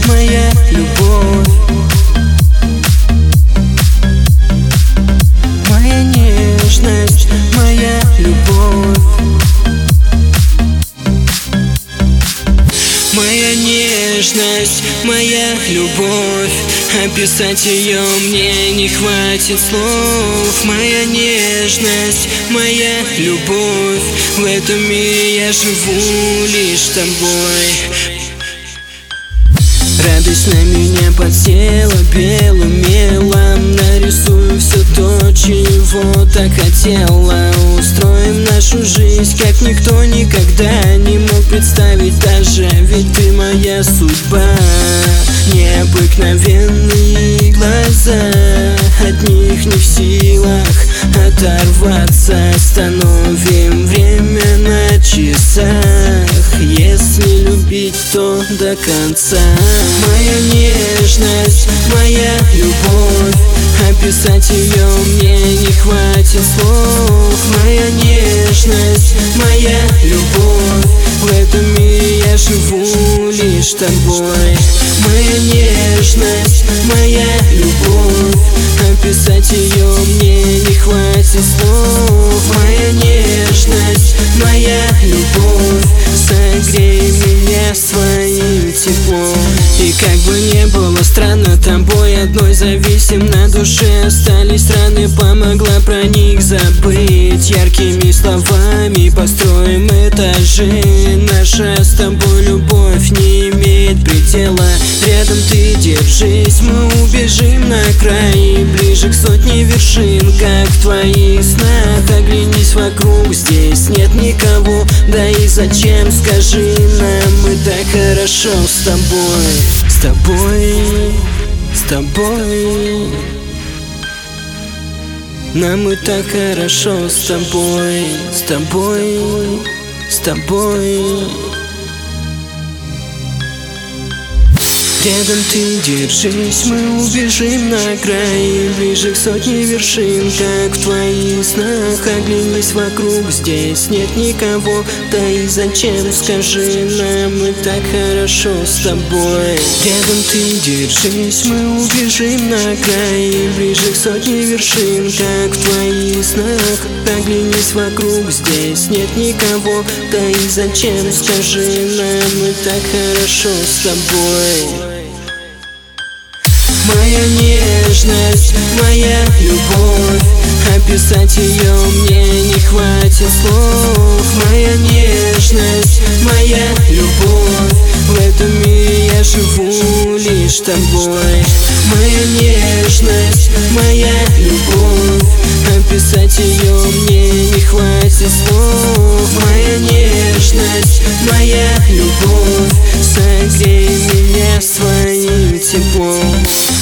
моя любовь. Моя нежность, моя любовь. Моя нежность, моя любовь. Описать ее мне не хватит слов. Моя нежность, моя любовь. В этом мире я живу лишь с тобой. Радость на меня подсела белым мелом. Нарисую все то, чего так хотела. Устроим нашу жизнь, как никто никогда не мог представить даже. Ведь ты моя судьба. Необыкновенные глаза, от них не в силах оторваться. Остановим время на часах, если любить, то до конца. Моя нежность, моя любовь. Описать ее мне не хватит слов. Моя нежность, моя любовь. В этом мире я живу лишь с тобой. Моя нежность, моя любовь. Описать ее мне не хватит слов. Моя нежность, моя любовь. Согрей меня своим теплом. И как бы не было странно, тобой одной зависим. На душе остались раны, помогла про них забыть. Яркими словами построим этажи. Наша с тобой любовь не имеет предела. Рядом ты держись, мы убежим на край, ближе к сотне вершин, как в твоих снах. Оглянись вокруг, здесь нет никого. Да и зачем, скажи нам, мы так хорошо с тобой. С тобой, с тобой. Нам и так хорошо с тобой. С тобой, с тобой. Рядом ты держись, мы убежим на край, ближе к сотне вершин, как в твоих снах. Оглянись вокруг, здесь нет никого. Да и зачем, скажи нам, мы так хорошо с тобой. Рядом ты держись, мы убежим на край, ближе к сотне вершин, как в твоих снах. Оглянись вокруг, здесь нет никого. Да и зачем, скажи нам, мы так хорошо с тобой. Моя нежность, моя любовь. Описать ее мне не хватит слов. Моя нежность, моя любовь. В этом мире я живу лишь с тобой. Моя нежность, моя любовь. Описать ее мне не хватит слов. Моя нежность, моя любовь. Согрей меня своим теплом.